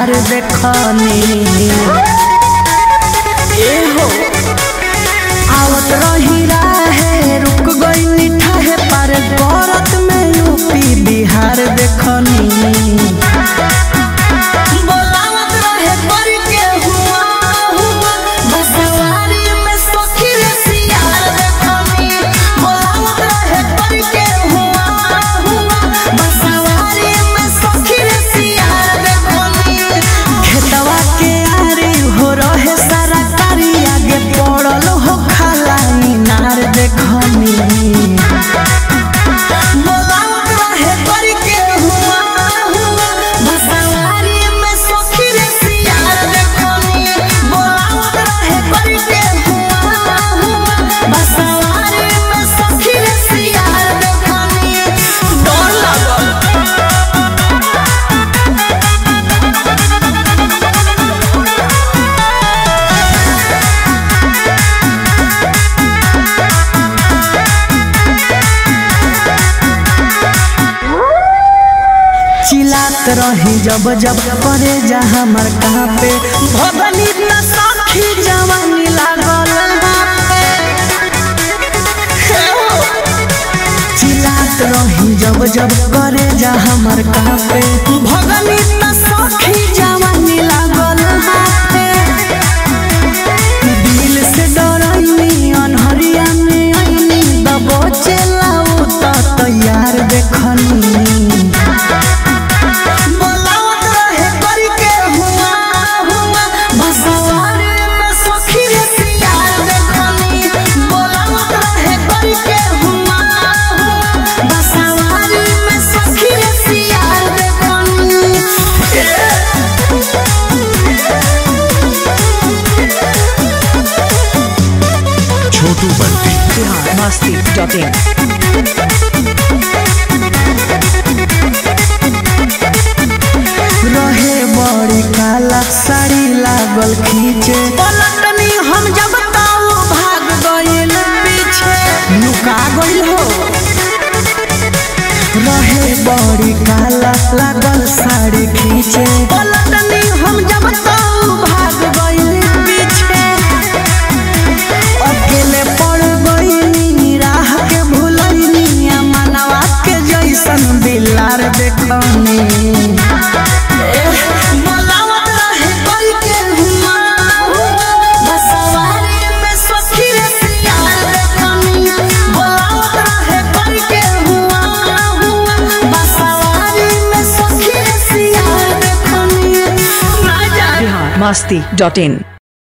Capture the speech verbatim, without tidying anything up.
बिहार देखनी आवत रही राहे रुक गई निठा है पर गौरत में यूपी बिहार देखनी चिल्लात रही जब जब करे जा हमर कहाँ पे भगनी न सखी जवानी लागल चिल्लात रही जब जब करे जा हमर कहाँ पे भगनी न सखी जवानी लागल दिल से डरनी अनहरिया में आईनी दबो चलाऊ त तैयार देखनी छोटू बंटी बिहार मस्ती डॉट इन रहे बड़ी काला साड़ी लागल खींचे पलटनी हम जब ताऊ भाग गइल पीछे लुका गइल हो रहे बड़ी काला लागल साड़ी खींचे पलटनी हम जब ताऊ भाग गइल पीछे अकेले पड़ गइनी राह के भूलनी मनवा के जैसन बिलार देखनी masti dot in